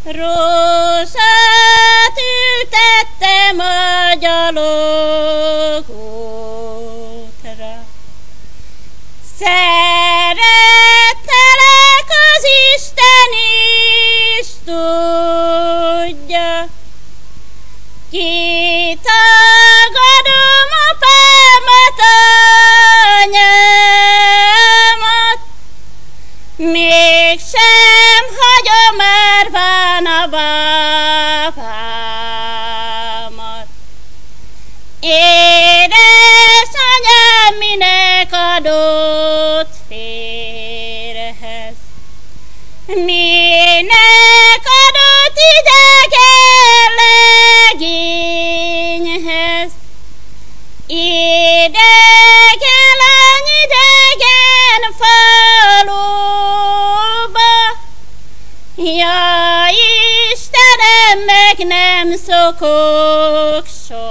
Rózsát ültettem a gyalogútra. Szerettelek, az Isten is tudja. Kitagadom apámat, anyámat, mégsem hagyom árván a bábámat. Édesanyám minek adott férhez, minek adott idegen legényhez. Idegen lány idegen faluba, ja Istenem, meg nem szokok soha.